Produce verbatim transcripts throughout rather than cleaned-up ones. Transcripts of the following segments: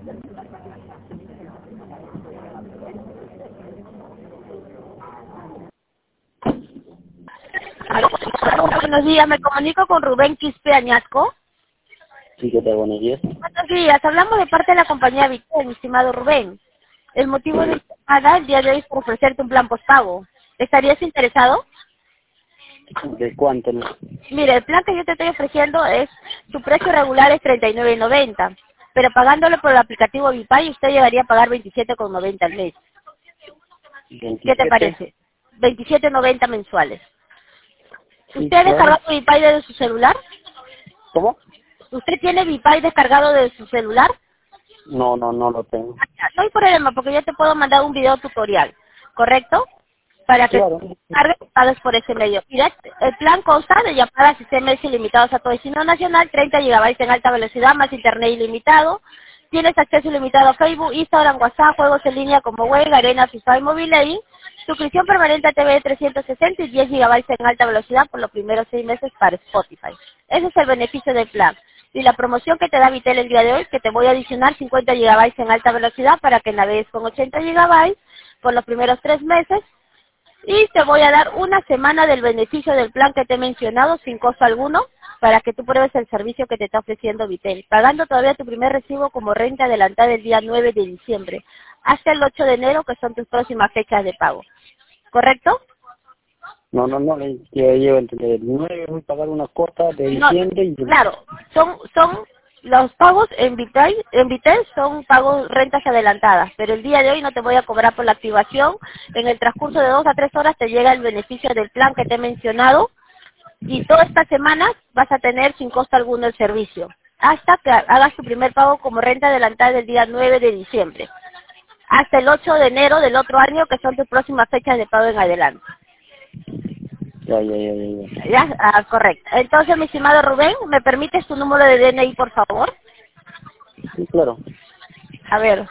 Aló. Buenos días, me comunico con Rubén Quispe Añasco. Sí, ¿qué tal? Buenos días. Buenos días, hablamos de parte de la compañía Vitel, mi estimado Rubén. El motivo de esta llamada el día de hoy es por ofrecerte un plan postpago. ¿Estarías interesado? ¿De cuánto? No? Mire, el plan que yo te estoy ofreciendo es, su precio regular es treinta y nueve noventa, pero pagándolo por el aplicativo Vipay usted llegaría a pagar veintisiete noventa al mes. ¿Qué te veintisiete. parece? veintisiete noventa mensuales. Sí, ¿Usted ha claro. descargado Vipay desde su celular? ¿Cómo? ¿Usted tiene Vipay descargado de su celular? No, no, no lo tengo. No hay problema, porque yo te puedo mandar un video tutorial, ¿correcto? Para que Claro. cargues pagues por ese medio. Mira, el plan consta de llamadas y S M S ilimitados a todo destino nacional, treinta gigabytes en alta velocidad, más internet ilimitado. Tienes acceso ilimitado a Facebook, Instagram, WhatsApp, juegos en línea como Web, Arena, FIFA y Mobile. Suscripción permanente a T V trescientos sesenta y diez gigabytes en alta velocidad por los primeros seis meses para Spotify. Ese es el beneficio del plan. Y la promoción que te da Vitel el día de hoy, que te voy a adicionar cincuenta gigabytes en alta velocidad para que navegues con ochenta gigabytes por los primeros tres meses. Y te voy a dar una semana del beneficio del plan que te he mencionado sin costo alguno para que tú pruebes el servicio que te está ofreciendo Vitel, pagando todavía tu primer recibo como renta adelantada el día nueve de diciembre hasta el ocho de enero, que son tus próximas fechas de pago. ¿Correcto? No, no, no. le- Yo llevo entre el nueve, voy a pagar una cuota de No, diciembre y... claro, son son los pagos en Vitel, en Vitel son pagos rentas adelantadas, pero el día de hoy no te voy a cobrar por la activación. En el transcurso de dos a tres horas te llega el beneficio del plan que te he mencionado y toda esta semana vas a tener sin costo alguno el servicio hasta que hagas tu primer pago como renta adelantada del día nueve de diciembre hasta el ocho de enero del otro año, que son tus próximas fechas de pago en adelante. Ya, ya, ya, ya, ya. Ya, ah, correcto. Entonces, mi estimado Rubén, ¿me permites tu número de D N I, por favor? Sí, claro. A ver.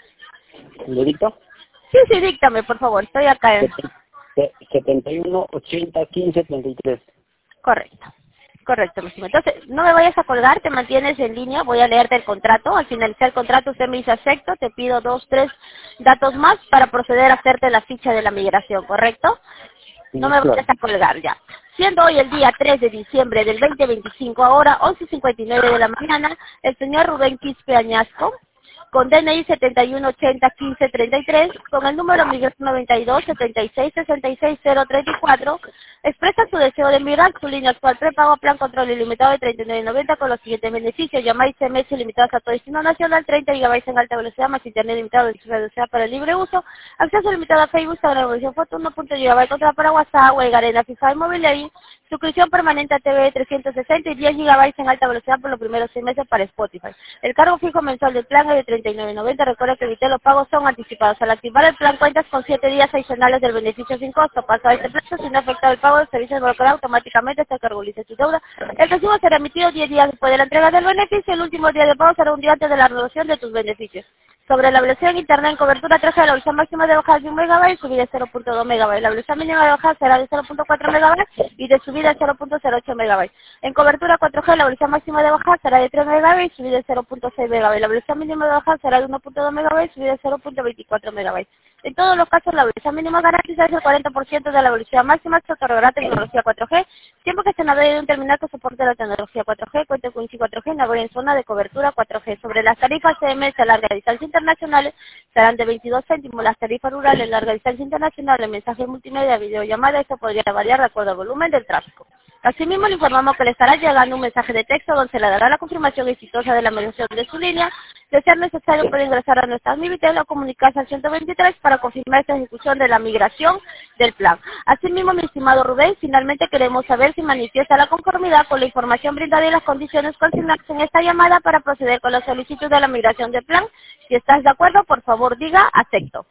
¿Le dicto? Sí, sí, díctame, por favor. Estoy acá. En... setenta y uno, ochenta, quince, treinta y tres. Correcto. Correcto, mi estimado. Entonces, no me vayas a colgar, te mantienes en línea, voy a leerte el contrato. Al finalizar el contrato, usted me dice acepto, te pido dos, tres datos más para proceder a hacerte la ficha de la migración, ¿correcto? No Sí, me claro. vayas a colgar ya. Siendo hoy el día tres de diciembre del dos mil veinticinco, ahora once cincuenta y nueve de la mañana, el señor Rubén Quispe Añasco, con D N I setenta y uno ochenta quince treinta y tres, con el número noventa y dos setenta y seis sesenta y seis cero treinta y cuatro, expresa su deseo de migrar su línea actual prepago plan control ilimitado de treinta y nueve noventa con los siguientes beneficios: llamadas y S M S ilimitadas a todo destino nacional, treinta gigabytes en alta velocidad, más internet limitado de velocidad para el libre uso, acceso limitado a Facebook, Instagram, evolución foto, uno punto gigabyte contra para WhatsApp, Web, Arena, FIFA y Mobile, suscripción permanente a T V trescientos sesenta y diez gigabytes en alta velocidad por los primeros seis meses para Spotify. El cargo fijo mensual del plan es de treinta y nueve noventa. Recuerda que Vitel los pagos son anticipados. Al activar el plan cuentas con siete días adicionales del beneficio sin costo. Pasado este plazo, si no ha afectado el pago, el servicio se bloqueará automáticamente hasta que regularice tu deuda. El recibo será emitido diez días después de la entrega del beneficio. El último día de pago será un día antes de la renovación de tus beneficios. Sobre la velocidad en internet en cobertura tres G, la velocidad máxima de bajada es de un megabyte y subida de cero punto dos megabytes. La velocidad mínima de bajada será de cero punto cuatro megabytes y de subida de cero punto cero ocho megabytes. En cobertura cuatro G, la velocidad máxima de bajada será de tres megabytes y subida de cero punto seis megabytes. La velocidad mínima de bajada será de uno punto dos megabytes y subida de cero punto veinticuatro megabytes. En todos los casos, la velocidad mínima garantizada es el cuarenta por ciento de la velocidad máxima que otorgará tecnología cuatro G, siempre que se navegue de un terminal que soporte la tecnología cuatro G, cuente con Wi-Fi cuatro G, navegue en zona de cobertura cuatro G. Sobre las tarifas C M S a larga distancia internacionales serán de veintidós céntimos, las tarifas rurales larga distancia internacional, el mensaje multimedia, videollamada, eso podría variar de acuerdo al volumen del tráfico. Asimismo, le informamos que le estará llegando un mensaje de texto donde se le dará la confirmación exitosa de la migración de su línea. De ser necesario, puede ingresar a nuestra Vitel o comunicarse al ciento veintitrés para confirmar esta ejecución de la migración del plan. Asimismo, mi estimado Rubén, finalmente queremos saber si manifiesta la conformidad con la información brindada y las condiciones consignadas en esta llamada para proceder con la solicitud de la migración del plan. Si estás de acuerdo, por favor diga acepto.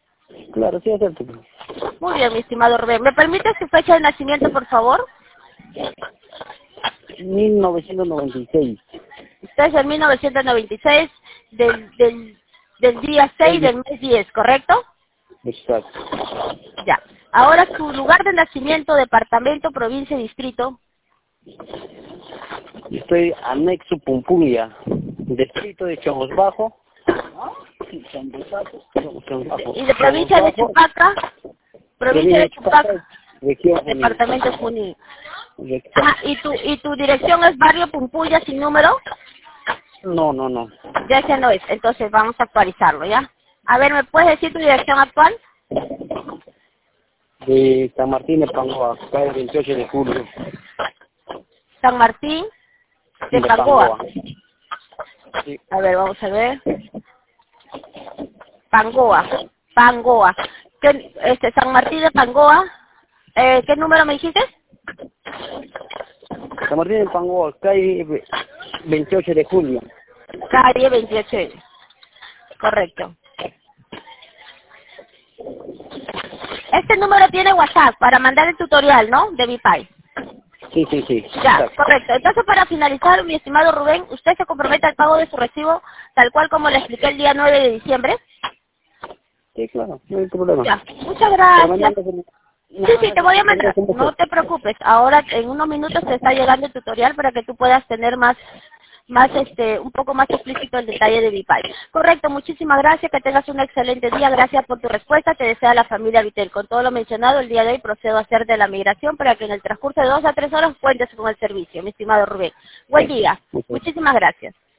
Claro, sí, acepto. Muy bien, mi estimado Rubén. ¿Me permite su fecha de nacimiento, por favor? mil novecientos noventa y seis. Usted es en mil novecientos noventa y seis, del, del, del día seis del mes diez, ¿correcto? Exacto. Ya. Ahora su lugar de nacimiento, departamento, provincia y distrito. Estoy anexo Pumpulia, distrito de Chongos Bajo, Y de provincia de Chupaca, provincia de Chupaca, región departamento Junín. Junín. Ajá, ¿y tu, y tu dirección es barrio Pumpuya sin número? No, no, no. Ya ese no es, entonces vamos a actualizarlo, ¿ya? A ver, ¿me puedes decir tu dirección actual? De San Martín de Pangoa, calle veintiocho de julio. San Martín de, De Pangoa. Pangoa. Sí. A ver, vamos a ver. Pangoa, Pangoa. ¿Qué, este, San Martín de Pangoa. Eh, ¿Qué número me dijiste? San Martín de Pangoa, calle veintiocho de julio. Calle veintiocho. Correcto. Este número tiene WhatsApp para mandar el tutorial, ¿no? De Vipay. Sí, sí, sí. Ya, Exacto. correcto. Entonces, para finalizar, mi estimado Rubén, ¿usted se compromete al pago de su recibo tal cual como le expliqué el día nueve de diciembre? Sí, claro, no hay problema. Ya, muchas gracias. Sí, sí, te voy a mandar. No te preocupes. Ahora, en unos minutos te está llegando el tutorial para que tú puedas tener más, más este, un poco más explícito el detalle de Vipay. Correcto, muchísimas gracias. Que tengas un excelente día. Gracias por tu respuesta. Te desea la familia Vitel. Con todo lo mencionado, el día de hoy procedo a hacer de la migración para que en el transcurso de dos a tres horas cuentes con el servicio, mi estimado Rubén. Buen día. Muchísimas gracias.